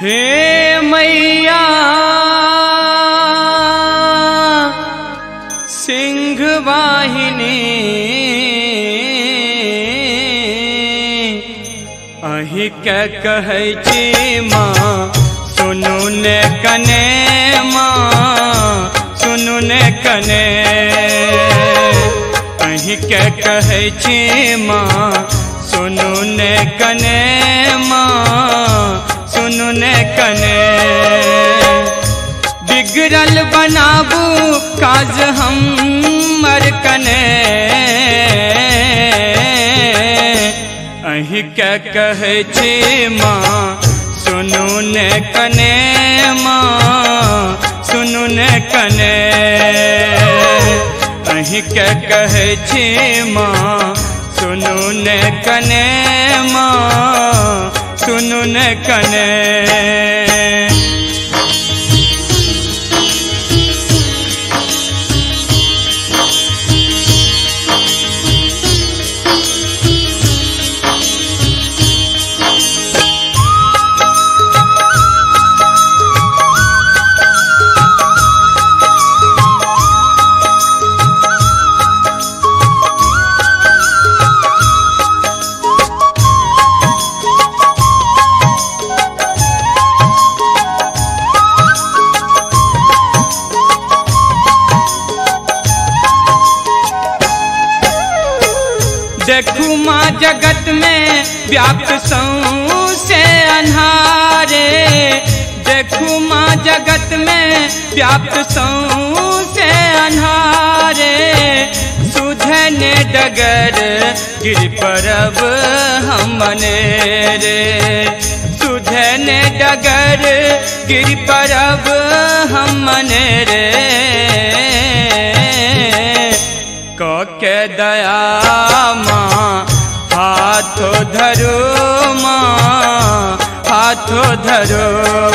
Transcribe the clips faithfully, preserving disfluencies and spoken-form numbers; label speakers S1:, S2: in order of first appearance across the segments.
S1: हे मैया सिंह वाहिनी अहि के कहै छी माँ सुनु ने कने माँ सुनु ने कने अहि के कहै छी माँ सुनु ने कने माँ सुनु ने कने बिगड़ल बनाबू काज हम मर कने अहि के कहै छी माँ सुनु ने कने माँ सुनु ने कने अहि के कहै छी माँ सुनु ने कने माँ सुनु ने कने देखू माँ जगत में व्याप्त सौंसे अन्हारे देखू माँ जगत में व्याप्त सौंसे अन्हारे सुझने डगर गिर परब हम रे सुझने डगर गिर परब हम रे के दया माँ हाथो धरो माँ हाथो धरो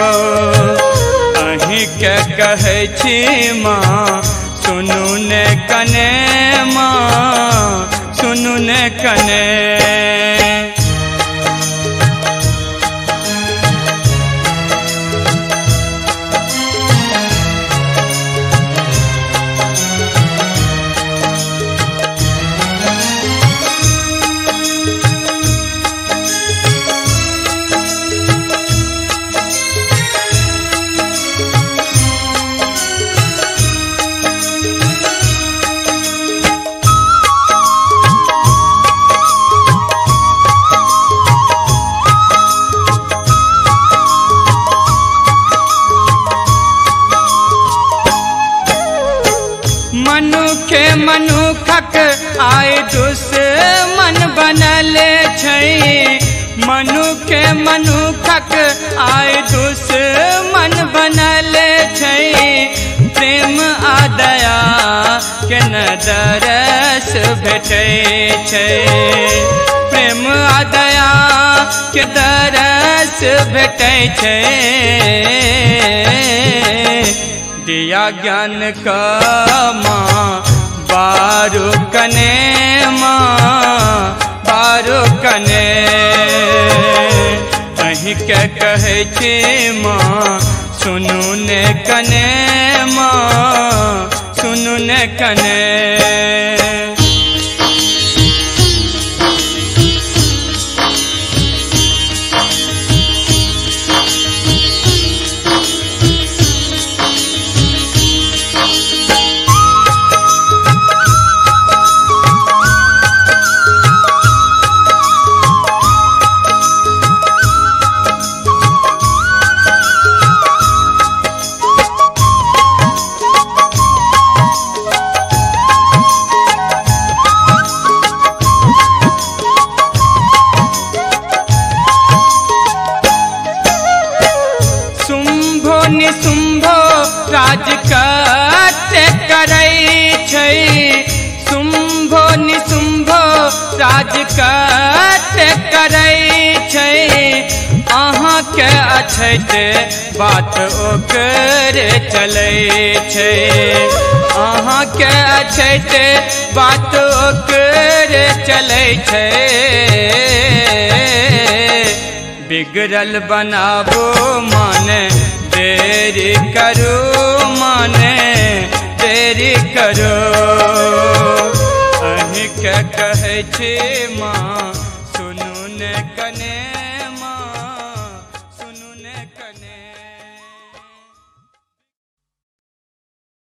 S1: अहि के कहै छी माँ सुनु ने कने माँ सुनु ने कने मनुखे मनुखक आय दुश्मन बनल छै मनुखे मनुखक आय दुश्मन बनल छै प्रेम आ दया के न दरस भेटै छै प्रेम आ दया के दरस भेटै छै दिया ज्ञान का माँ बारू कने माँ बारू कने अहि के कहै छी माँ सुनु ने कने माँ सुनु ने कने निशुंभो राज कटे करै छै शुंभो निशुंभो राज कटे करै छै अहाँ के अछैत बात ओकर चलै छै अहाँ के अछैत बात ओकर चलै छै बिगड़ल बनाबो माने देरी करो माने देरी करो अहि के कहै छे माँ सुनू ने कने।